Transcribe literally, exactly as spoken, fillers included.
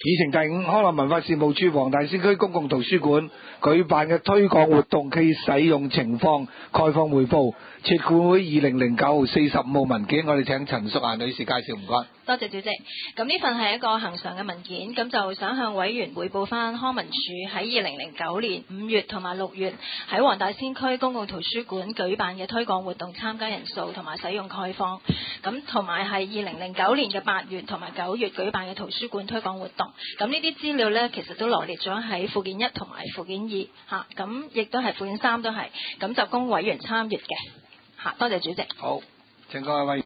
議程第五，康樂文化事務處黃大仙區公共圖書館舉辦嘅推廣活動暨使用情況概況匯報，設管會二零零九四十五號文件，我哋請陳淑嫻女士介紹，唔該。 多謝主席。咁呢份係一個恆常嘅文件，咁就想向委員匯報翻康文署喺二零零九年五月同埋六月喺黃大仙區公共圖書館舉辦嘅推廣活動參加人數同埋使用概況，咁同埋係二零零九年嘅八月同埋九月舉辦嘅圖書館推廣活動。咁呢啲資料呢，其實都羅列咗喺附件一同埋附件二嚇，咁亦都係附件三都係，咁就供委員參閱嘅嚇。多謝主席。 好，請各位委員。